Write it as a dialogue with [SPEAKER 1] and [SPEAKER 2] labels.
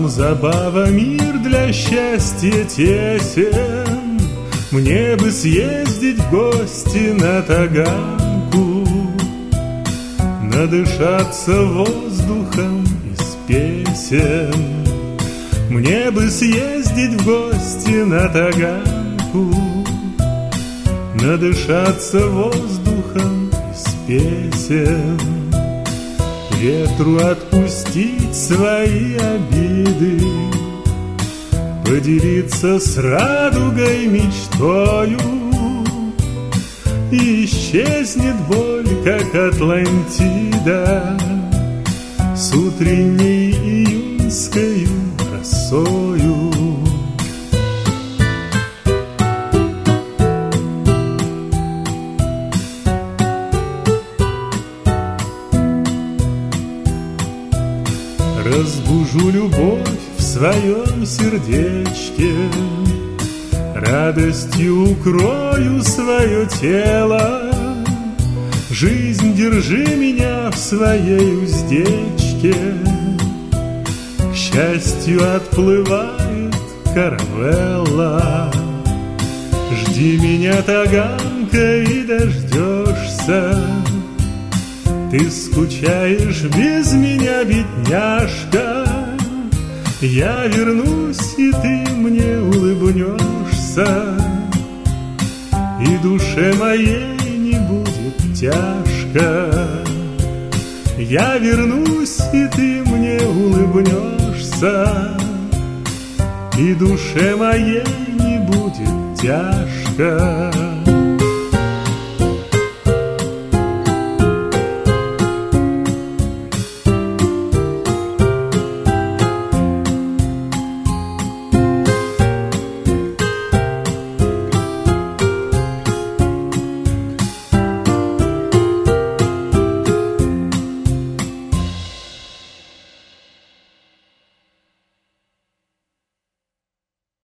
[SPEAKER 1] Дом, забава, мир для счастья тесен. Мне бы съездить в гости на Таганку, надышаться воздухом из песен. Мне бы съездить в гости на Таганку, надышаться воздухом из песен. Ветру отпустить свои обиды, поделиться с радугой мечтою, и исчезнет боль, как Атлантида, с утренней июньской росою. Разбужу любовь в своем сердечке, радостью укрою свое тело. Жизнь, держи меня в своей уздечке, к счастью отплывает каравелла. Жди меня, Таганка, и дождешься. Ты скучаешь без меня, бедняжка. Я вернусь, и ты мне улыбнешься, и душе моей не будет тяжко. Я вернусь, и ты мне улыбнешься, и душе моей не будет тяжко.